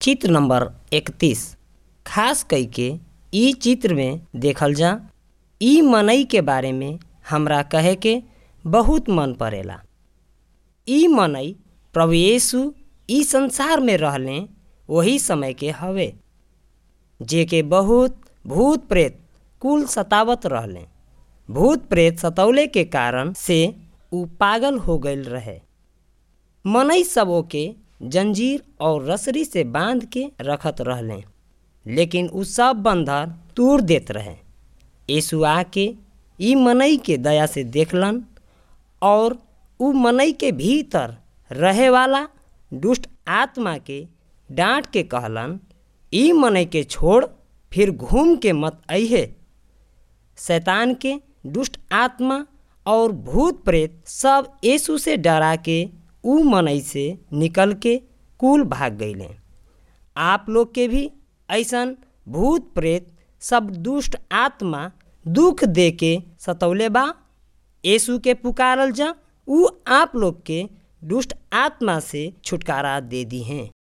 चित्र नंबर 31 खास कइके इ चित्र में देखल जा इ मनई के बारे में हमरा कहे के बहुत मन पड़ेला। इ मनई प्रभु यीशु इ संसार में रहले वही समय के हवे जेके बहुत भूत प्रेत कुल सतावत रहले। भूत प्रेत सतौले के कारण से उ पागल हो गईल रहे। मनई सबों के जंजीर और रसरी से बांध के रखत रहले, लेकिन उ सब बंधन तोड़ देत रहे। यीशु आके इ मनई के दया से देखलन और उ मनई के भीतर रहे वाला दुष्ट आत्मा के डांट के कहलन, इ मनई के छोड़ फिर घूम के मत अइहे। शैतान के दुष्ट आत्मा और भूत प्रेत सब यीशु से डरा के उ मनई से निकल के कुल भाग गईले। आप लोग के भी ऐसन भूत प्रेत सब दुष्ट आत्मा दुख दे के सतौले बा। यीशु के पुकारल जा, उ आप लोग के दुष्ट आत्मा से छुटकारा दे दी हैं।